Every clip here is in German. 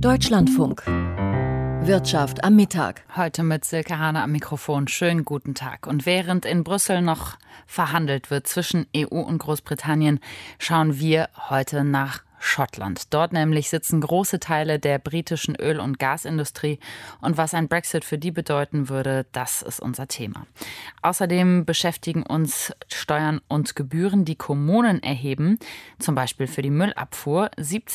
Deutschlandfunk. Wirtschaft am Mittag. Heute mit Silke Hane am Mikrofon. Schönen guten Tag. Und während in Brüssel noch verhandelt wird zwischen EU und Großbritannien, schauen wir heute nach Schottland. Dort nämlich sitzen große Teile der britischen Öl- und Gasindustrie. Und was ein Brexit für die bedeuten würde, das ist unser Thema. Außerdem beschäftigen uns Steuern und Gebühren, die Kommunen erheben. Zum Beispiel für die Müllabfuhr.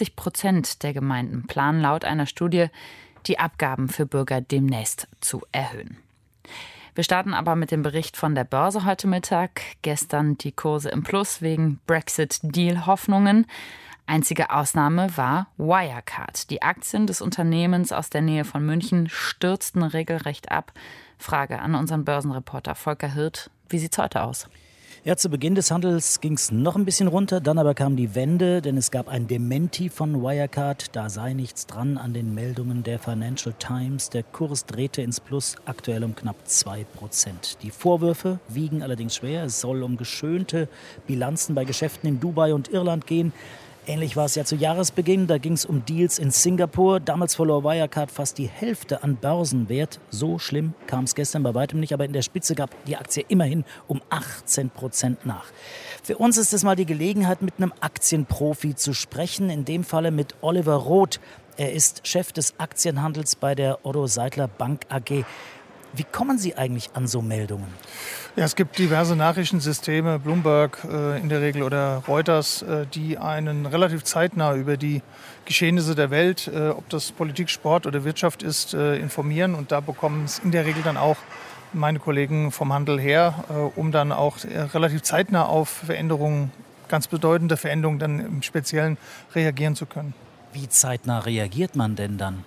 70% der Gemeinden planen laut einer Studie, die Abgaben für Bürger demnächst zu erhöhen. Wir starten aber mit dem Bericht von der Börse heute Mittag. Gestern die Kurse im Plus wegen Brexit-Deal-Hoffnungen. Einzige Ausnahme war Wirecard. Die Aktien des Unternehmens aus der Nähe von München stürzten regelrecht ab. Frage an unseren Börsenreporter Volker Hirt. Wie sieht's heute aus? Ja, zu Beginn des Handels ging es noch ein bisschen runter, dann aber kam die Wende, denn es gab ein Dementi von Wirecard. Da sei nichts dran an den Meldungen der Financial Times. Der Kurs drehte ins Plus, aktuell um knapp 2%. Die Vorwürfe wiegen allerdings schwer. Es soll um geschönte Bilanzen bei Geschäften in Dubai und Irland gehen. Ähnlich war es ja zu Jahresbeginn, da ging es um Deals in Singapur. Damals verlor Wirecard fast die Hälfte an Börsenwert. So schlimm kam es gestern bei weitem nicht, aber in der Spitze gab die Aktie immerhin um 18% nach. Für uns ist es mal die Gelegenheit, mit einem Aktienprofi zu sprechen, in dem Falle mit Oliver Roth. Er ist Chef des Aktienhandels bei der Otto Seidler Bank AG. Wie kommen Sie eigentlich an so Meldungen? Ja, es gibt diverse Nachrichtensysteme, Bloomberg in der Regel oder Reuters, die einen relativ zeitnah über die Geschehnisse der Welt, ob das Politik, Sport oder Wirtschaft ist, informieren. Und da bekommen es in der Regel dann auch meine Kollegen vom Handel her, um dann auch relativ zeitnah auf Veränderungen, ganz bedeutende Veränderungen dann im Speziellen reagieren zu können. Wie zeitnah reagiert man denn dann?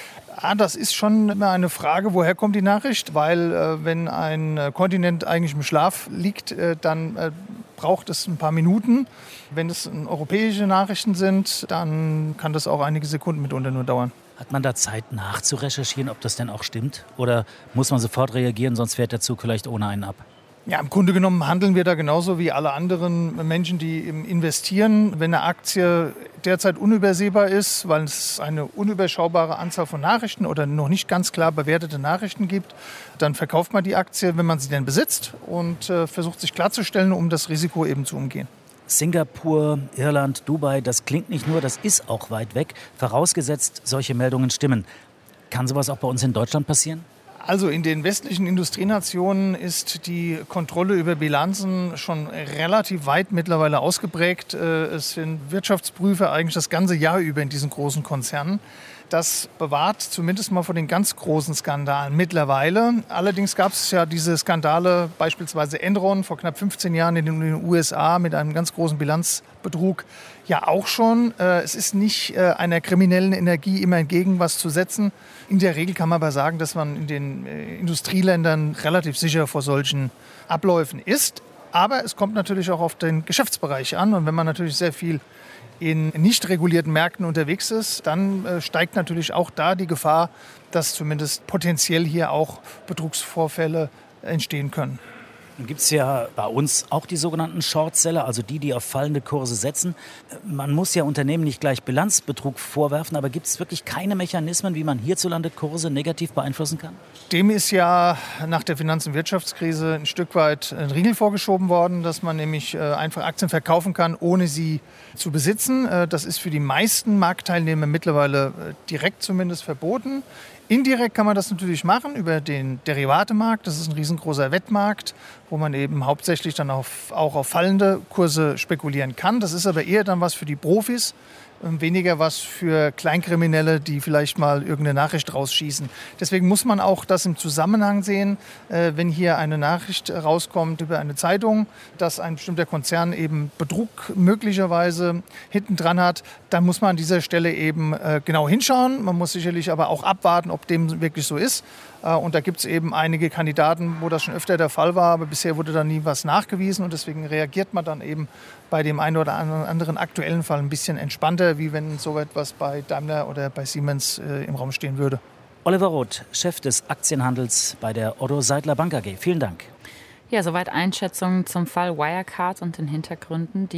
Das ist schon immer eine Frage, woher kommt die Nachricht? Weil wenn ein Kontinent eigentlich im Schlaf liegt, dann braucht es ein paar Minuten. Wenn es europäische Nachrichten sind, dann kann das auch einige Sekunden mitunter nur dauern. Hat man da Zeit nachzurecherchieren, ob das denn auch stimmt? Oder muss man sofort reagieren, sonst fährt der Zug vielleicht ohne einen ab? Ja, im Grunde genommen handeln wir da genauso wie alle anderen Menschen, die investieren. Wenn eine Aktie derzeit unübersehbar ist, weil es eine unüberschaubare Anzahl von Nachrichten oder noch nicht ganz klar bewertete Nachrichten gibt, dann verkauft man die Aktie, wenn man sie denn besitzt und versucht sich klarzustellen, um das Risiko eben zu umgehen. Singapur, Irland, Dubai, das klingt nicht nur, das ist auch weit weg. Vorausgesetzt, solche Meldungen stimmen. Kann sowas auch bei uns in Deutschland passieren? Also in den westlichen Industrienationen ist die Kontrolle über Bilanzen schon relativ weit mittlerweile ausgeprägt. Es sind Wirtschaftsprüfer eigentlich das ganze Jahr über in diesen großen Konzernen. Das bewahrt zumindest mal vor den ganz großen Skandalen mittlerweile. Allerdings gab es ja diese Skandale, beispielsweise Enron vor knapp 15 Jahren in den USA mit einem ganz großen Bilanzbetrug ja auch schon. Es ist nicht einer kriminellen Energie immer entgegen was zu setzen. In der Regel kann man aber sagen, dass man in den Industrieländern relativ sicher vor solchen Abläufen ist. Aber es kommt natürlich auch auf den Geschäftsbereich an. Und wenn man natürlich sehr viel in nicht regulierten Märkten unterwegs ist, dann steigt natürlich auch da die Gefahr, dass zumindest potenziell hier auch Betrugsvorfälle entstehen können. Dann gibt es ja bei uns auch die sogenannten Shortseller, also die auf fallende Kurse setzen. Man muss ja Unternehmen nicht gleich Bilanzbetrug vorwerfen, aber gibt es wirklich keine Mechanismen, wie man hierzulande Kurse negativ beeinflussen kann? Dem ist ja nach der Finanz- und Wirtschaftskrise ein Stück weit ein Riegel vorgeschoben worden, dass man nämlich einfach Aktien verkaufen kann, ohne sie zu besitzen. Das ist für die meisten Marktteilnehmer mittlerweile direkt zumindest verboten. Indirekt kann man das natürlich machen über den Derivatemarkt. Das ist ein riesengroßer Wettmarkt, wo man eben hauptsächlich dann auch auf fallende Kurse spekulieren kann. Das ist aber eher dann was für die Profis, weniger was für Kleinkriminelle, die vielleicht mal irgendeine Nachricht rausschießen. Deswegen muss man auch das im Zusammenhang sehen, wenn hier eine Nachricht rauskommt über eine Zeitung, dass ein bestimmter Konzern eben Betrug möglicherweise hinten dran hat, dann muss man an dieser Stelle eben genau hinschauen. Man muss sicherlich aber auch abwarten, ob dem wirklich so ist. Und da gibt es eben einige Kandidaten, wo das schon öfter der Fall war, aber bisher wurde da nie was nachgewiesen und deswegen reagiert man dann eben bei dem einen oder anderen aktuellen Fall ein bisschen entspannter, wie wenn so etwas bei Daimler oder bei Siemens im Raum stehen würde. Oliver Roth, Chef des Aktienhandels bei der Otto Seidler Bank AG. Vielen Dank. Ja, soweit Einschätzungen zum Fall Wirecard und den Hintergründen. Die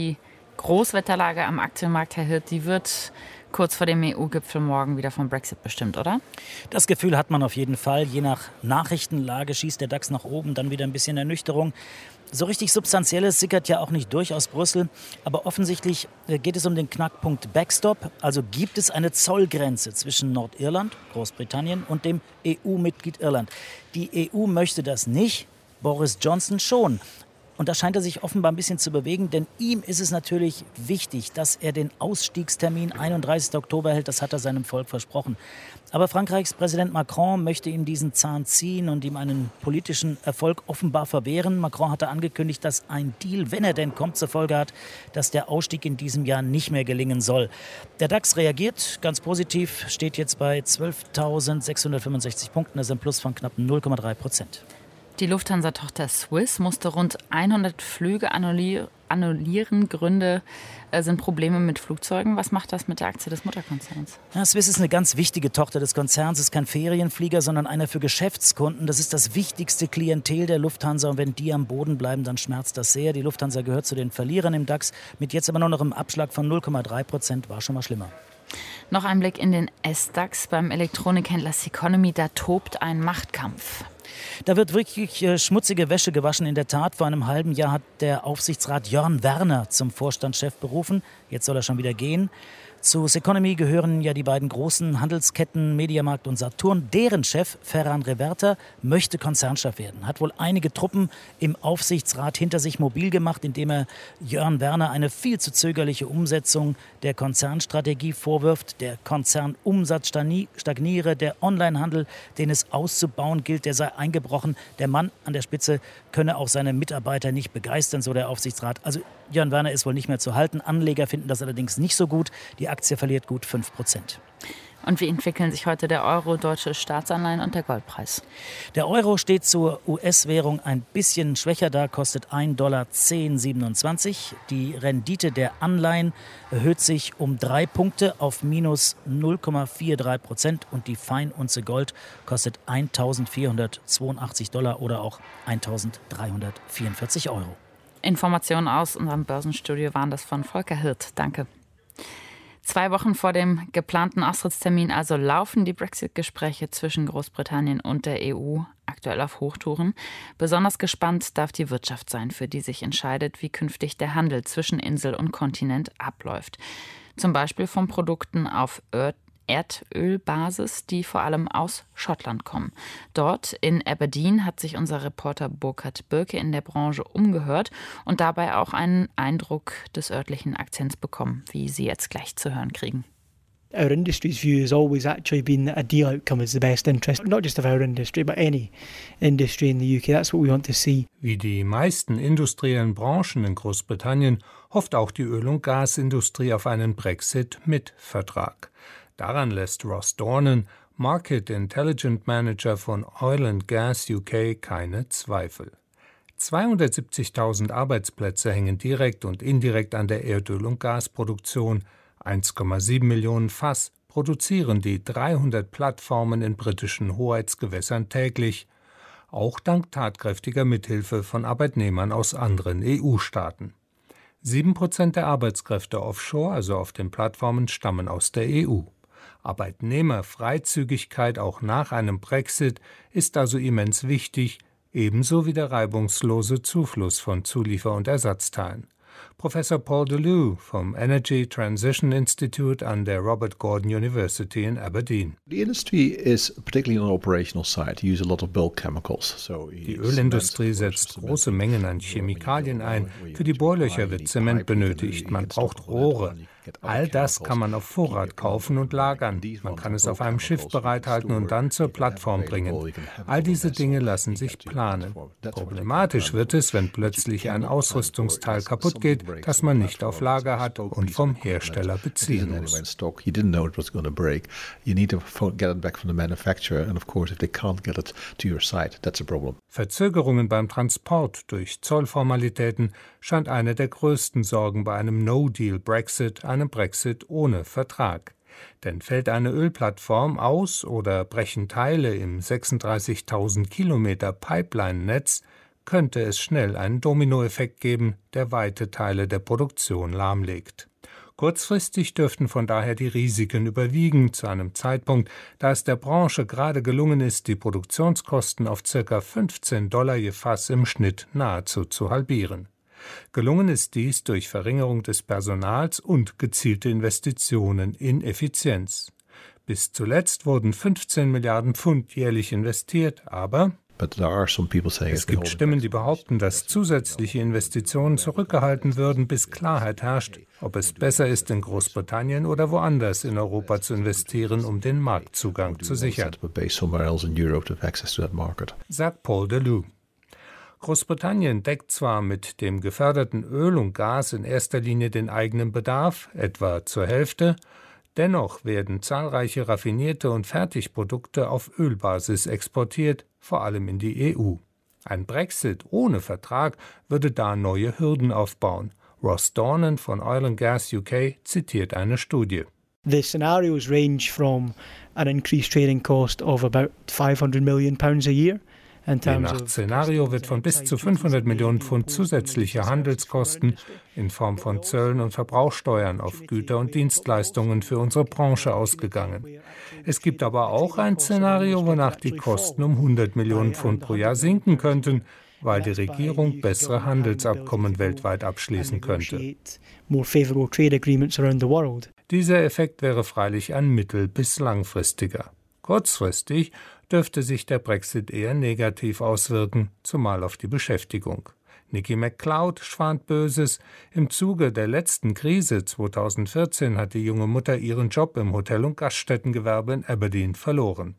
Großwetterlage am Aktienmarkt, Herr Hirt, die wird kurz vor dem EU-Gipfel morgen wieder vom Brexit bestimmt, oder? Das Gefühl hat man auf jeden Fall. Je nach Nachrichtenlage schießt der DAX nach oben, dann wieder ein bisschen Ernüchterung. So richtig Substanzielles sickert ja auch nicht durch aus Brüssel. Aber offensichtlich geht es um den Knackpunkt Backstop. Also gibt es eine Zollgrenze zwischen Nordirland, Großbritannien und dem EU-Mitglied Irland. Die EU möchte das nicht, Boris Johnson schon. Und da scheint er sich offenbar ein bisschen zu bewegen, denn ihm ist es natürlich wichtig, dass er den Ausstiegstermin 31. Oktober hält. Das hat er seinem Volk versprochen. Aber Frankreichs Präsident Macron möchte ihm diesen Zahn ziehen und ihm einen politischen Erfolg offenbar verwehren. Macron hatte angekündigt, dass ein Deal, wenn er denn kommt, zur Folge hat, dass der Ausstieg in diesem Jahr nicht mehr gelingen soll. Der DAX reagiert ganz positiv, steht jetzt bei 12.665 Punkten. Das ist ein Plus von knapp 0,3%. Die Lufthansa-Tochter Swiss musste rund 100 Flüge annullieren. Gründe sind Probleme mit Flugzeugen. Was macht das mit der Aktie des Mutterkonzerns? Ja, Swiss ist eine ganz wichtige Tochter des Konzerns. Es ist kein Ferienflieger, sondern einer für Geschäftskunden. Das ist das wichtigste Klientel der Lufthansa. Und wenn die am Boden bleiben, dann schmerzt das sehr. Die Lufthansa gehört zu den Verlierern im DAX. Mit jetzt aber nur noch einem Abschlag von 0,3%. War schon mal schlimmer. Noch ein Blick in den S-DAX. Beim Elektronikhändler Ceconomy, da tobt ein Machtkampf. Da wird wirklich schmutzige Wäsche gewaschen. In der Tat, vor einem halben Jahr hat der Aufsichtsrat Jörn Werner zum Vorstandschef berufen. Jetzt soll er schon wieder gehen. Zu Ceconomy gehören ja die beiden großen Handelsketten Mediamarkt und Saturn. Deren Chef, Ferran Reverter, möchte Konzernchef werden. Hat wohl einige Truppen im Aufsichtsrat hinter sich mobil gemacht, indem er Jörn Werner eine viel zu zögerliche Umsetzung der Konzernstrategie vorwirft. Der Konzernumsatz stagniere, der Onlinehandel, den es auszubauen gilt, der sei eingebrochen. Der Mann an der Spitze könne auch seine Mitarbeiter nicht begeistern, so der Aufsichtsrat. Also Jörn Werner ist wohl nicht mehr zu halten. Anleger finden das allerdings nicht so gut. Die Aktie verliert gut 5%. Und wie entwickeln sich heute der Euro, deutsche Staatsanleihen und der Goldpreis? Der Euro steht zur US-Währung ein bisschen schwächer da, kostet $1,1027. Die Rendite der Anleihen erhöht sich um 3 Punkte auf minus 0,43% und die Feinunze Gold kostet $1.482 oder auch 1.344 €. Informationen aus unserem Börsenstudio waren das von Volker Hirt. Danke. 2 Wochen vor dem geplanten Austrittstermin also laufen die Brexit-Gespräche zwischen Großbritannien und der EU aktuell auf Hochtouren. Besonders gespannt darf die Wirtschaft sein, für die sich entscheidet, wie künftig der Handel zwischen Insel und Kontinent abläuft. Zum Beispiel von Produkten auf Erdölbasis, die vor allem aus Schottland kommen. Dort in Aberdeen hat sich unser Reporter Burkhard Birke in der Branche umgehört und dabei auch einen Eindruck des örtlichen Akzents bekommen, wie Sie jetzt gleich zu hören kriegen. Our industry's view has always actually been that a deal outcome is the best interest, not just of our industry, but any industry in the UK. That's what we want to see. Wie die meisten industriellen Branchen in Großbritannien hofft auch die Öl- und Gasindustrie auf einen Brexit mit Vertrag. Daran lässt Ross Dornan, Market Intelligence Manager von Oil and Gas UK, keine Zweifel. 270.000 Arbeitsplätze hängen direkt und indirekt an der Erdöl- und Gasproduktion. 1,7 Millionen Fass produzieren die 300 Plattformen in britischen Hoheitsgewässern täglich, auch dank tatkräftiger Mithilfe von Arbeitnehmern aus anderen EU-Staaten. 7% der Arbeitskräfte offshore, also auf den Plattformen, stammen aus der EU. Arbeitnehmerfreizügigkeit auch nach einem Brexit ist also immens wichtig, ebenso wie der reibungslose Zufluss von Zuliefer- und Ersatzteilen. Professor Paul Delue vom Energy Transition Institute an der Robert Gordon University in Aberdeen. Die Ölindustrie setzt große Mengen an Chemikalien ein. Für die Bohrlöcher wird Zement benötigt. Man braucht Rohre. All das kann man auf Vorrat kaufen und lagern. Man kann es auf einem Schiff bereithalten und dann zur Plattform bringen. All diese Dinge lassen sich planen. Problematisch wird es, wenn plötzlich ein Ausrüstungsteil kaputt geht, das man nicht auf Lager hat und vom Hersteller beziehen muss. Verzögerungen beim Transport durch Zollformalitäten scheint eine der größten Sorgen bei einem No-Deal-Brexit, einem Brexit ohne Vertrag. Denn fällt eine Ölplattform aus oder brechen Teile im 36.000 Kilometer Pipeline-Netz, könnte es schnell einen Dominoeffekt geben, der weite Teile der Produktion lahmlegt. Kurzfristig dürften von daher die Risiken überwiegen, zu einem Zeitpunkt, da es der Branche gerade gelungen ist, die Produktionskosten auf ca. $15 je Fass im Schnitt nahezu zu halbieren. Gelungen ist dies durch Verringerung des Personals und gezielte Investitionen in Effizienz. Bis zuletzt wurden 15 Milliarden Pfund jährlich investiert, aber es gibt Stimmen, die behaupten, dass zusätzliche Investitionen zurückgehalten würden, bis Klarheit herrscht, ob es besser ist, in Großbritannien oder woanders in Europa zu investieren, um den Marktzugang zu sichern, sagt Paul Deleuze. Großbritannien deckt zwar mit dem geförderten Öl und Gas in erster Linie den eigenen Bedarf, etwa zur Hälfte, dennoch werden zahlreiche raffinierte und Fertigprodukte auf Ölbasis exportiert, vor allem in die EU. Ein Brexit ohne Vertrag würde da neue Hürden aufbauen. Ross Dornan von Oil and Gas UK zitiert eine Studie. The scenarios range from an increased trading cost of about £500 million a year. Je nach Szenario wird von bis zu 500 Millionen Pfund zusätzliche Handelskosten in Form von Zöllen und Verbrauchssteuern auf Güter und Dienstleistungen für unsere Branche ausgegangen. Es gibt aber auch ein Szenario, wonach die Kosten um 100 Millionen Pfund pro Jahr sinken könnten, weil die Regierung bessere Handelsabkommen weltweit abschließen könnte. Dieser Effekt wäre freilich ein mittel- bis langfristiger. Kurzfristig dürfte sich der Brexit eher negativ auswirken, zumal auf die Beschäftigung. Nicky McCloud schwant Böses. Im Zuge der letzten Krise 2014 hat die junge Mutter ihren Job im Hotel- und Gaststättengewerbe in Aberdeen verloren.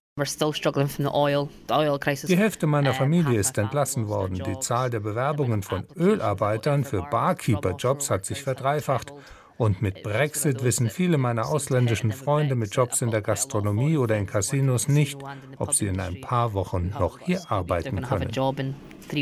Die Hälfte meiner Familie ist entlassen worden. Die Zahl der Bewerbungen von Ölarbeitern für Barkeeper-Jobs hat sich verdreifacht. Und mit Brexit wissen viele meiner ausländischen Freunde mit Jobs in der Gastronomie oder in Casinos nicht, ob sie in ein paar Wochen noch hier arbeiten können.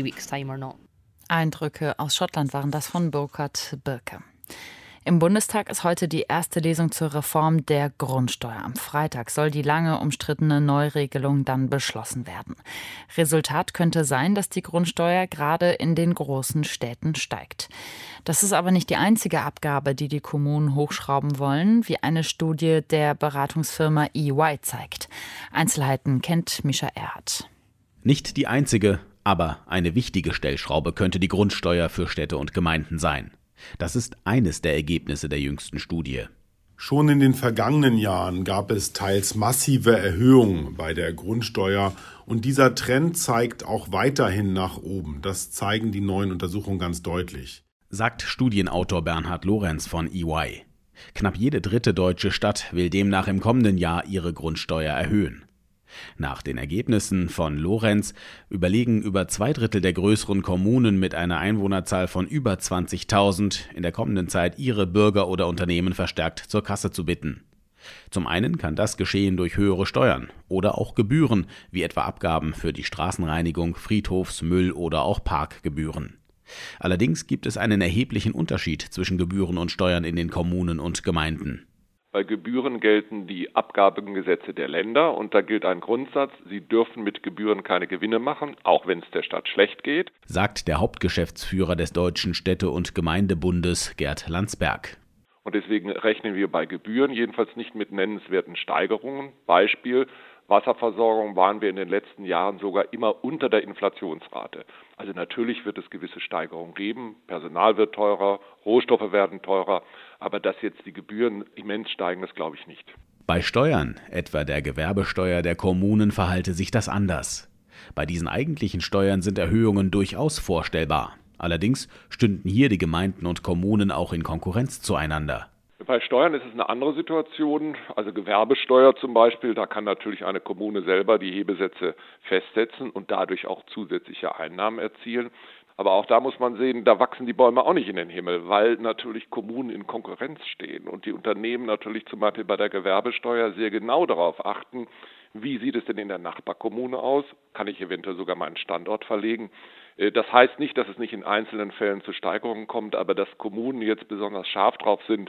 Eindrücke aus Schottland waren das von Burkhard Birke. Im Bundestag ist heute die erste Lesung zur Reform der Grundsteuer. Am Freitag soll die lange umstrittene Neuregelung dann beschlossen werden. Resultat könnte sein, dass die Grundsteuer gerade in den großen Städten steigt. Das ist aber nicht die einzige Abgabe, die die Kommunen hochschrauben wollen, wie eine Studie der Beratungsfirma EY zeigt. Einzelheiten kennt Mischa Erhardt. Nicht die einzige, aber eine wichtige Stellschraube könnte die Grundsteuer für Städte und Gemeinden sein. Das ist eines der Ergebnisse der jüngsten Studie. Schon in den vergangenen Jahren gab es teils massive Erhöhungen bei der Grundsteuer und dieser Trend zeigt auch weiterhin nach oben. Das zeigen die neuen Untersuchungen ganz deutlich, sagt Studienautor Bernhard Lorenz von EY. Knapp jede dritte deutsche Stadt will demnach im kommenden Jahr ihre Grundsteuer erhöhen. Nach den Ergebnissen von Lorenz überlegen über 2/3 der größeren Kommunen mit einer Einwohnerzahl von über 20.000 in der kommenden Zeit ihre Bürger oder Unternehmen verstärkt zur Kasse zu bitten. Zum einen kann das geschehen durch höhere Steuern oder auch Gebühren, wie etwa Abgaben für die Straßenreinigung, Friedhofs-, Müll- oder auch Parkgebühren. Allerdings gibt es einen erheblichen Unterschied zwischen Gebühren und Steuern in den Kommunen und Gemeinden. Bei Gebühren gelten die Abgabengesetze der Länder und da gilt ein Grundsatz, sie dürfen mit Gebühren keine Gewinne machen, auch wenn es der Stadt schlecht geht, sagt der Hauptgeschäftsführer des Deutschen Städte- und Gemeindebundes Gerd Landsberg. Und deswegen rechnen wir bei Gebühren jedenfalls nicht mit nennenswerten Steigerungen. Beispiel: Wasserversorgung waren wir in den letzten Jahren sogar immer unter der Inflationsrate. Also natürlich wird es gewisse Steigerungen geben, Personal wird teurer, Rohstoffe werden teurer, aber dass jetzt die Gebühren immens steigen, das glaube ich nicht. Bei Steuern, etwa der Gewerbesteuer der Kommunen, verhalte sich das anders. Bei diesen eigentlichen Steuern sind Erhöhungen durchaus vorstellbar. Allerdings stünden hier die Gemeinden und Kommunen auch in Konkurrenz zueinander. Bei Steuern ist es eine andere Situation, also Gewerbesteuer zum Beispiel, da kann natürlich eine Kommune selber die Hebesätze festsetzen und dadurch auch zusätzliche Einnahmen erzielen. Aber auch da muss man sehen, da wachsen die Bäume auch nicht in den Himmel, weil natürlich Kommunen in Konkurrenz stehen und die Unternehmen natürlich zum Beispiel bei der Gewerbesteuer sehr genau darauf achten, wie sieht es denn in der Nachbarkommune aus, kann ich eventuell sogar meinen Standort verlegen. Das heißt nicht, dass es nicht in einzelnen Fällen zu Steigerungen kommt, aber dass Kommunen jetzt besonders scharf drauf sind,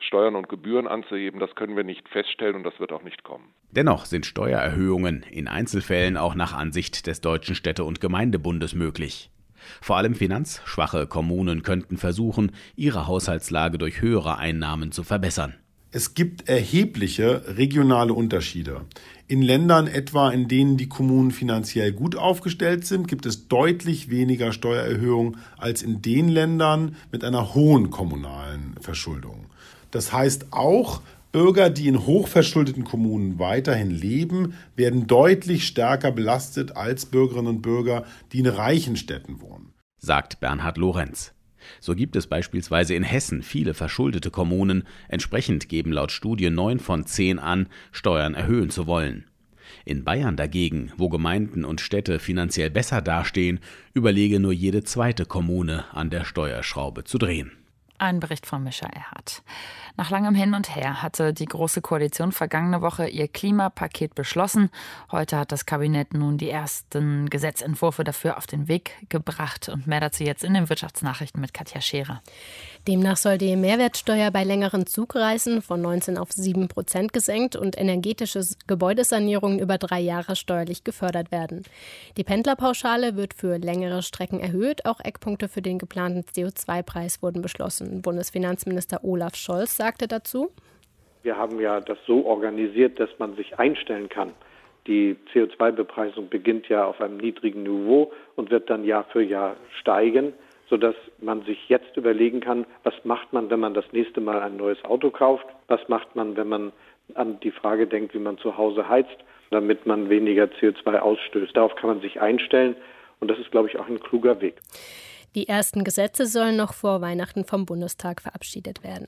Steuern und Gebühren anzuheben, das können wir nicht feststellen und das wird auch nicht kommen. Dennoch sind Steuererhöhungen in Einzelfällen auch nach Ansicht des Deutschen Städte- und Gemeindebundes möglich. Vor allem finanzschwache Kommunen könnten versuchen, ihre Haushaltslage durch höhere Einnahmen zu verbessern. Es gibt erhebliche regionale Unterschiede. In Ländern etwa, in denen die Kommunen finanziell gut aufgestellt sind, gibt es deutlich weniger Steuererhöhungen als in den Ländern mit einer hohen kommunalen Verschuldung. Das heißt auch, Bürger, die in hochverschuldeten Kommunen weiterhin leben, werden deutlich stärker belastet als Bürgerinnen und Bürger, die in reichen Städten wohnen, sagt Bernhard Lorenz. So gibt es beispielsweise in Hessen viele verschuldete Kommunen. Entsprechend geben laut Studie 9 von 10 an, Steuern erhöhen zu wollen. In Bayern dagegen, wo Gemeinden und Städte finanziell besser dastehen, überlege nur jede zweite Kommune, an der Steuerschraube zu drehen. Ein Bericht von Mischa Erhardt. Nach langem Hin und Her hatte die Große Koalition vergangene Woche ihr Klimapaket beschlossen. Heute hat das Kabinett nun die ersten Gesetzentwürfe dafür auf den Weg gebracht. Und mehr dazu jetzt in den Wirtschaftsnachrichten mit Katja Scherer. Demnach soll die Mehrwertsteuer bei längeren Zugreisen von 19 auf 7% gesenkt und energetische Gebäudesanierungen über 3 Jahre steuerlich gefördert werden. Die Pendlerpauschale wird für längere Strecken erhöht. Auch Eckpunkte für den geplanten CO2-Preis wurden beschlossen. Bundesfinanzminister Olaf Scholz sagte dazu: Wir haben ja das so organisiert, dass man sich einstellen kann. Die CO2-Bepreisung beginnt ja auf einem niedrigen Niveau und wird dann Jahr für Jahr steigen, sodass man sich jetzt überlegen kann, was macht man, wenn man das nächste Mal ein neues Auto kauft? Was macht man, wenn man an die Frage denkt, wie man zu Hause heizt, damit man weniger CO2 ausstößt? Darauf kann man sich einstellen und das ist, glaube ich, auch ein kluger Weg. Die ersten Gesetze sollen noch vor Weihnachten vom Bundestag verabschiedet werden.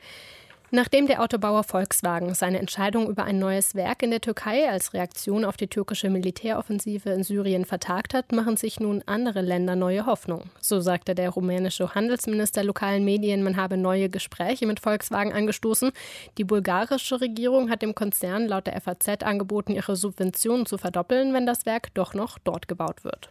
Nachdem der Autobauer Volkswagen seine Entscheidung über ein neues Werk in der Türkei als Reaktion auf die türkische Militäroffensive in Syrien vertagt hat, machen sich nun andere Länder neue Hoffnung. So sagte der rumänische Handelsminister lokalen Medien, man habe neue Gespräche mit Volkswagen angestoßen. Die bulgarische Regierung hat dem Konzern laut der FAZ angeboten, ihre Subventionen zu verdoppeln, wenn das Werk doch noch dort gebaut wird.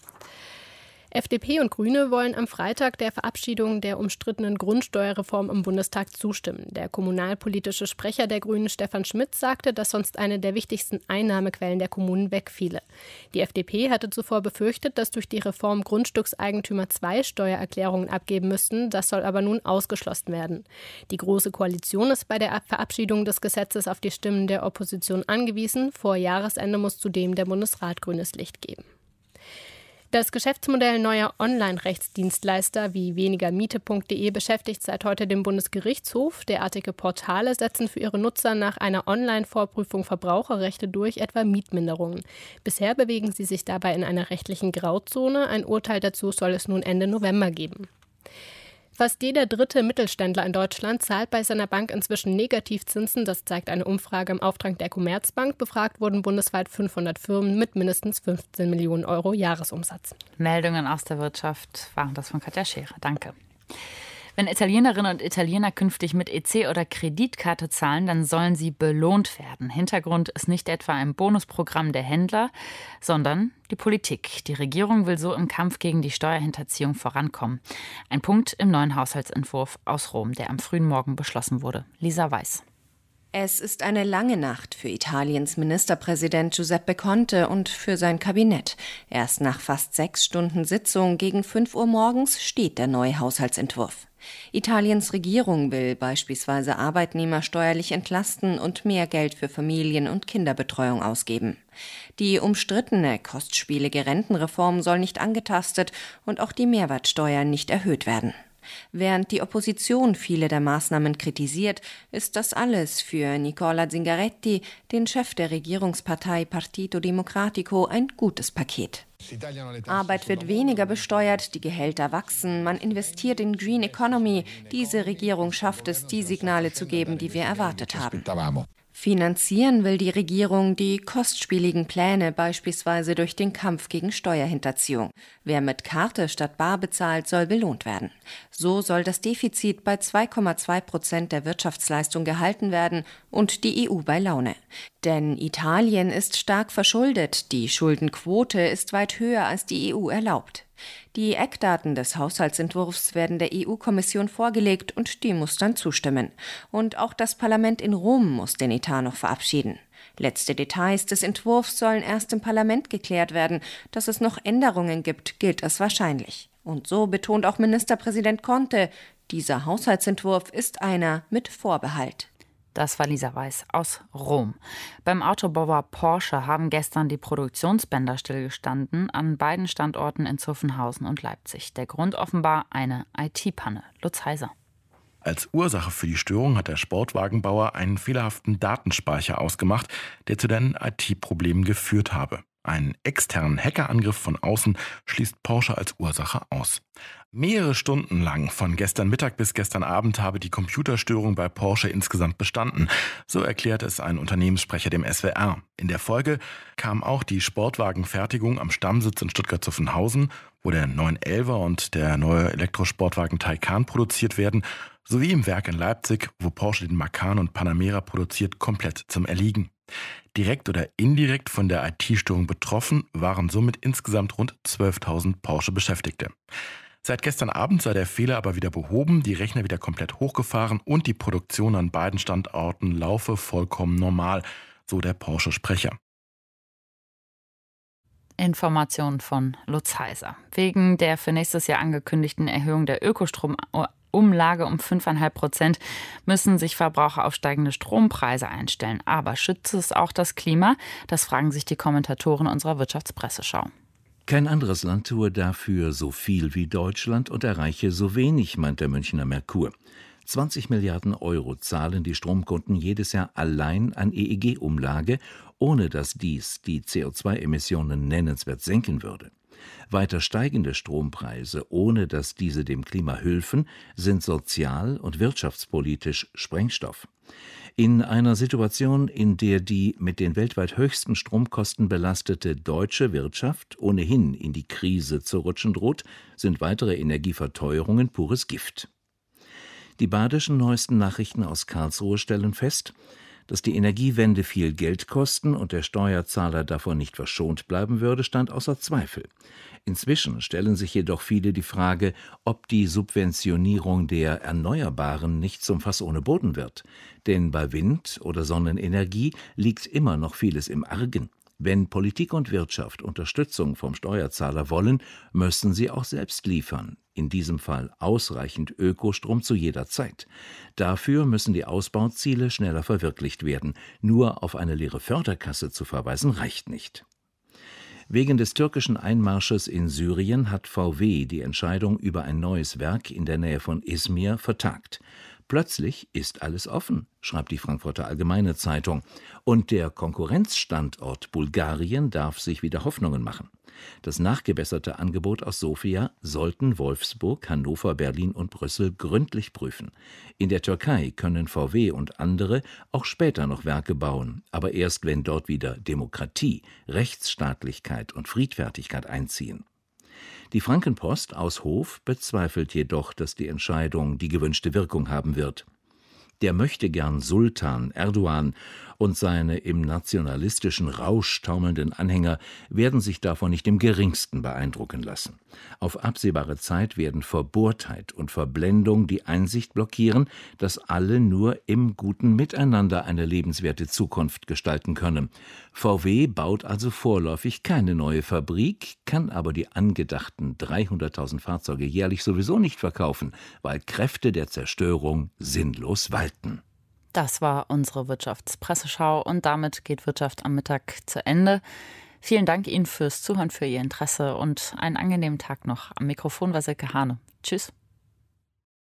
FDP und Grüne wollen am Freitag der Verabschiedung der umstrittenen Grundsteuerreform im Bundestag zustimmen. Der kommunalpolitische Sprecher der Grünen, Stefan Schmidt, sagte, dass sonst eine der wichtigsten Einnahmequellen der Kommunen wegfiele. Die FDP hatte zuvor befürchtet, dass durch die Reform Grundstückseigentümer 2 Steuererklärungen abgeben müssten. Das soll aber nun ausgeschlossen werden. Die Große Koalition ist bei der Verabschiedung des Gesetzes auf die Stimmen der Opposition angewiesen. Vor Jahresende muss zudem der Bundesrat grünes Licht geben. Das Geschäftsmodell neuer Online-Rechtsdienstleister wie wenigermiete.de beschäftigt seit heute den Bundesgerichtshof. Derartige Portale setzen für ihre Nutzer nach einer Online-Vorprüfung Verbraucherrechte durch, etwa Mietminderungen. Bisher bewegen sie sich dabei in einer rechtlichen Grauzone. Ein Urteil dazu soll es nun Ende November geben. Fast jeder dritte Mittelständler in Deutschland zahlt bei seiner Bank inzwischen Negativzinsen. Das zeigt eine Umfrage im Auftrag der Commerzbank. Befragt wurden bundesweit 500 Firmen mit mindestens 15 Millionen Euro Jahresumsatz. Meldungen aus der Wirtschaft waren das von Katja Scherer. Danke. Wenn Italienerinnen und Italiener künftig mit EC oder Kreditkarte zahlen, dann sollen sie belohnt werden. Hintergrund ist nicht etwa ein Bonusprogramm der Händler, sondern die Politik. Die Regierung will so im Kampf gegen die Steuerhinterziehung vorankommen. Ein Punkt im neuen Haushaltsentwurf aus Rom, der am frühen Morgen beschlossen wurde. Lisa Weiß. Es ist eine lange Nacht für Italiens Ministerpräsident Giuseppe Conte und für sein Kabinett. Erst nach fast 6 Stunden Sitzung gegen 5 Uhr morgens steht der neue Haushaltsentwurf. Italiens Regierung will beispielsweise Arbeitnehmer steuerlich entlasten und mehr Geld für Familien- und Kinderbetreuung ausgeben. Die umstrittene kostspielige Rentenreform soll nicht angetastet und auch die Mehrwertsteuer nicht erhöht werden. Während die Opposition viele der Maßnahmen kritisiert, ist das alles für Nicola Zingaretti, den Chef der Regierungspartei Partito Democratico, ein gutes Paket. Arbeit wird weniger besteuert, die Gehälter wachsen, man investiert in Green Economy. Diese Regierung schafft es, die Signale zu geben, die wir erwartet haben. Finanzieren will die Regierung die kostspieligen Pläne beispielsweise durch den Kampf gegen Steuerhinterziehung. Wer mit Karte statt bar bezahlt, soll belohnt werden. So soll das Defizit bei 2,2% der Wirtschaftsleistung gehalten werden und die EU bei Laune. Denn Italien ist stark verschuldet, die Schuldenquote ist weit höher als die EU erlaubt. Die Eckdaten des Haushaltsentwurfs werden der EU-Kommission vorgelegt und die muss dann zustimmen. Und auch das Parlament in Rom muss den Etat noch verabschieden. Letzte Details des Entwurfs sollen erst im Parlament geklärt werden. Dass es noch Änderungen gibt, gilt als wahrscheinlich. Und so betont auch Ministerpräsident Conte, dieser Haushaltsentwurf ist einer mit Vorbehalt. Das war Lisa Weiß aus Rom. Beim Autobauer Porsche haben gestern die Produktionsbänder stillgestanden, an beiden Standorten in Zuffenhausen und Leipzig. Der Grund offenbar eine IT-Panne. Lutz Heiser. Als Ursache für die Störung hat der Sportwagenbauer einen fehlerhaften Datenspeicher ausgemacht, der zu den IT-Problemen geführt habe. Einen externen Hackerangriff von außen schließt Porsche als Ursache aus. Mehrere Stunden lang, von gestern Mittag bis gestern Abend, habe die Computerstörung bei Porsche insgesamt bestanden. So erklärt es ein Unternehmenssprecher dem SWR. In der Folge kam auch die Sportwagenfertigung am Stammsitz in Stuttgart-Zuffenhausen, wo der 911er und der neue Elektrosportwagen Taycan produziert werden, sowie im Werk in Leipzig, wo Porsche den Macan und Panamera produziert, komplett zum Erliegen. Direkt oder indirekt von der IT-Störung betroffen waren somit insgesamt rund 12.000 Porsche-Beschäftigte. Seit gestern Abend sei der Fehler aber wieder behoben, die Rechner wieder komplett hochgefahren und die Produktion an beiden Standorten laufe vollkommen normal, so der Porsche-Sprecher. Informationen von Lutz Heiser. Wegen der für nächstes Jahr angekündigten Erhöhung der Ökostromumlage um 5,5% müssen sich Verbraucher auf steigende Strompreise einstellen. Aber schützt es auch das Klima? Das fragen sich die Kommentatoren unserer Wirtschaftspresseschau. Kein anderes Land tue dafür so viel wie Deutschland und erreiche so wenig, meint der Münchner Merkur. 20 Milliarden Euro zahlen die Stromkunden jedes Jahr allein an EEG-Umlage, ohne dass dies die CO2-Emissionen nennenswert senken würde. Weiter steigende Strompreise, ohne dass diese dem Klima hülfen, sind sozial- und wirtschaftspolitisch Sprengstoff. In einer Situation, in der die mit den weltweit höchsten Stromkosten belastete deutsche Wirtschaft ohnehin in die Krise zu rutschen droht, sind weitere Energieverteuerungen pures Gift. Die badischen neuesten Nachrichten aus Karlsruhe stellen fest, dass die Energiewende viel Geld kosten und der Steuerzahler davon nicht verschont bleiben würde, stand außer Zweifel. Inzwischen stellen sich jedoch viele die Frage, ob die Subventionierung der Erneuerbaren nicht zum Fass ohne Boden wird. Denn bei Wind- oder Sonnenenergie liegt immer noch vieles im Argen. Wenn Politik und Wirtschaft Unterstützung vom Steuerzahler wollen, müssen sie auch selbst liefern. In diesem Fall ausreichend Ökostrom zu jeder Zeit. Dafür müssen die Ausbauziele schneller verwirklicht werden. Nur auf eine leere Förderkasse zu verweisen, reicht nicht. Wegen des türkischen Einmarsches in Syrien hat VW die Entscheidung über ein neues Werk in der Nähe von Izmir vertagt. Plötzlich ist alles offen, schreibt die Frankfurter Allgemeine Zeitung. Und der Konkurrenzstandort Bulgarien darf sich wieder Hoffnungen machen. Das nachgebesserte Angebot aus Sofia sollten Wolfsburg, Hannover, Berlin und Brüssel gründlich prüfen. In der Türkei können VW und andere auch später noch Werke bauen, aber erst wenn dort wieder Demokratie, Rechtsstaatlichkeit und Friedfertigkeit einziehen. Die Frankenpost aus Hof bezweifelt jedoch, dass die Entscheidung die gewünschte Wirkung haben wird. Der Möchtegern Sultan Erdogan und seine im nationalistischen Rausch taumelnden Anhänger werden sich davon nicht im geringsten beeindrucken lassen. Auf absehbare Zeit werden Verbohrtheit und Verblendung die Einsicht blockieren, dass alle nur im guten Miteinander eine lebenswerte Zukunft gestalten können. VW baut also vorläufig keine neue Fabrik, kann aber die angedachten 300.000 Fahrzeuge jährlich sowieso nicht verkaufen, weil Kräfte der Zerstörung sinnlos walten. Das war unsere Wirtschaftspresseschau und damit geht Wirtschaft am Mittag zu Ende. Vielen Dank Ihnen fürs Zuhören, für Ihr Interesse und einen angenehmen Tag noch. Am Mikrofon war Silke Hane. Tschüss.